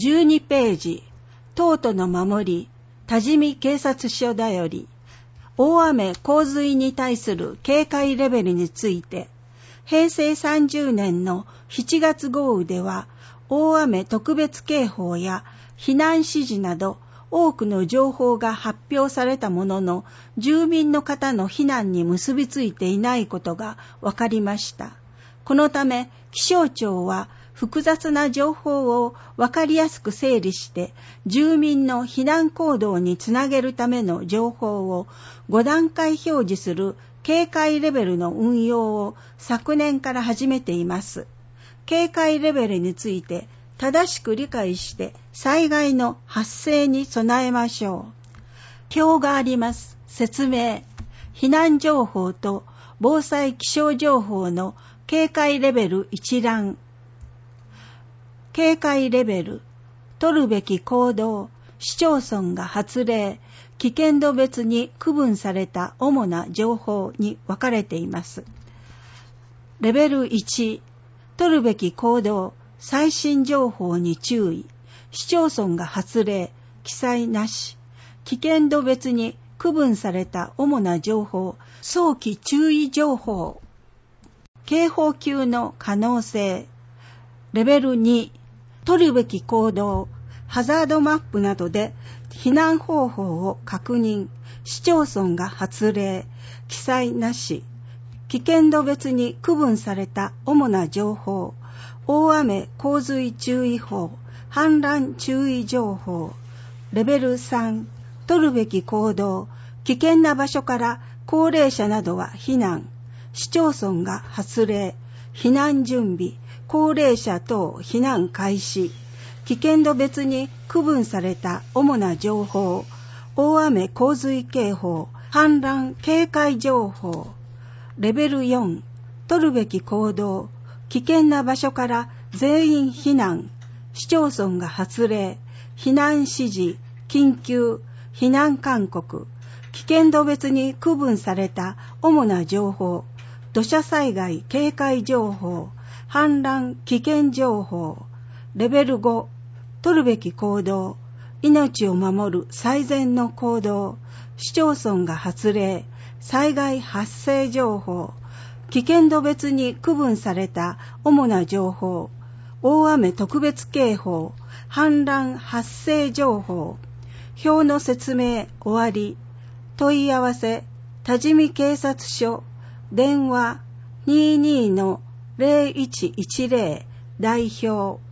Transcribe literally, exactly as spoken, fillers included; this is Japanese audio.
じゅうにページ、東都の守り、多治見警察署だより、大雨洪水に対する警戒レベルについて、へいせいさんじゅうねんのしちがつ豪雨では、大雨特別警報や避難指示など多くの情報が発表されたものの、住民の方の避難に結びついていないことが分かりました。このため、気象庁は複雑な情報を分かりやすく整理して、住民の避難行動につなげるための情報をごだんかい表示する警戒レベルの運用を昨年から始めています。警戒レベルについて正しく理解して災害の発生に備えましょう。表があります。説明。避難情報と防災気象情報の警戒レベル一覧。警戒レベル、取るべき行動、市町村が発令、危険度別に区分された主な情報に分かれています。レベルいち、取るべき行動、最新情報に注意、市町村が発令、記載なし、危険度別に区分された主な情報、早期注意情報、警報級の可能性。レベルに、取るべき行動、ハザードマップなどで避難方法を確認、市町村が発令、記載なし、危険度別に区分された主な情報、大雨洪水注意報、氾濫注意情報。レベルさん、取るべき行動、危険な場所から高齢者などは避難、市町村が発令、避難準備、高齢者等避難開始、危険度別に区分された主な情報、大雨洪水警報、氾濫警戒情報。レベルよん、取るべき行動、危険な場所から全員避難、市町村が発令、避難指示、緊急、避難勧告、危険度別に区分された主な情報、土砂災害警戒情報、氾濫危険情報。レベルご、取るべき行動、命を守る最善の行動、市町村が発令、災害発生情報、危険度別に区分された主な情報、大雨特別警報、氾濫発生情報。表の説明終わり。問い合わせ、多治見警察署、電話 にじゅうに のゼロいちいちゼロ 代表。